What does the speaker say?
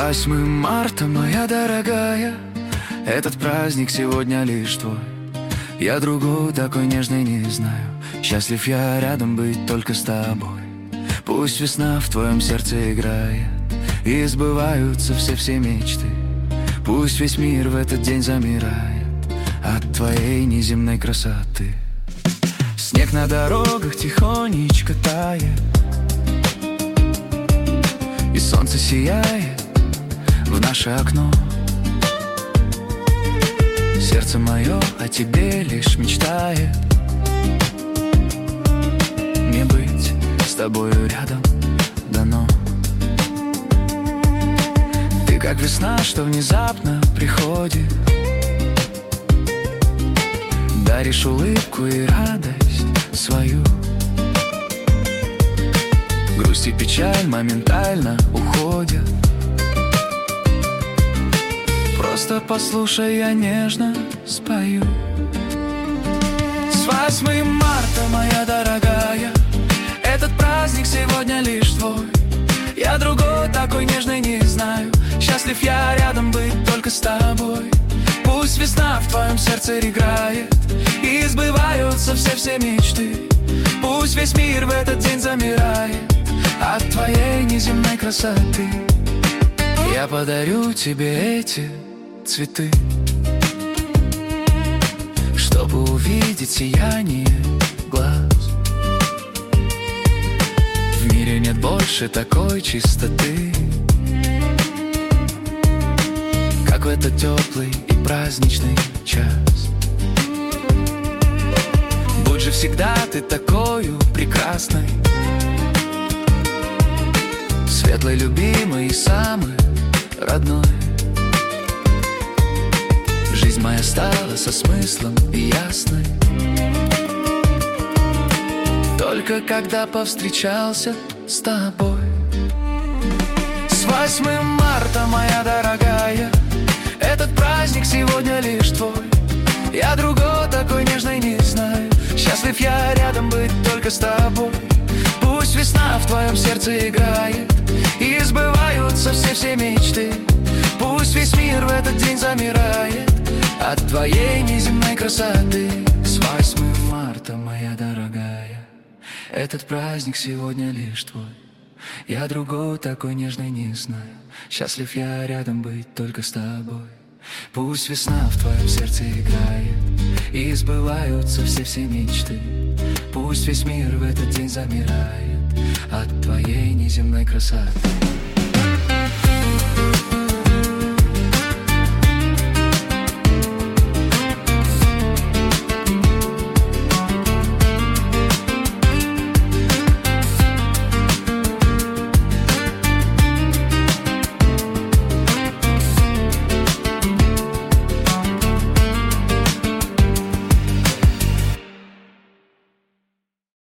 8 марта, моя дорогая, этот праздник сегодня лишь твой. Я другого такой нежной не знаю. Счастлив я рядом быть только с тобой. Пусть весна в твоем сердце играет, и сбываются все мечты. Пусть весь мир в этот день замирает от твоей неземной красоты. Снег на дорогах тихонечко тает, и солнце сияет в наше окно. Сердце мое о тебе лишь мечтает не быть с тобою рядом дано. Ты как весна, что внезапно приходит, даришь улыбку и радость свою. Грусть и печаль моментально уходят. Просто послушай, я нежно спою. С 8 марта, моя дорогая, этот праздник сегодня лишь твой. Я другой такой нежный не знаю. Счастлив я рядом быть только с тобой. Пусть весна в твоем сердце играет, и сбываются все мечты. Пусть весь мир в этот день замирает от твоей неземной красоты. Я подарю тебе эти цветы, чтобы увидеть сияние глаз. В мире нет больше такой чистоты, как в этот теплый и праздничный час. Будь же всегда ты такою прекрасной, светлой, любимой и самой родной. Жизнь моя стала со смыслом и ясной только когда повстречался с тобой. С 8 марта, моя дорогая, этот праздник сегодня лишь твой. Я другой такой нежной не знаю. Счастлив я рядом быть только с тобой. Пусть весна в твоем сердце играет, и сбываются все мечты. Пусть весь мир в этот день замирает от твоей неземной красоты. С 8 марта, моя дорогая, этот праздник сегодня лишь твой. Я другой такой нежной не знаю. Счастлив я рядом быть только с тобой. Пусть весна в твоем сердце играет, и сбываются все мечты. Пусть весь мир в этот день замирает от твоей неземной красоты.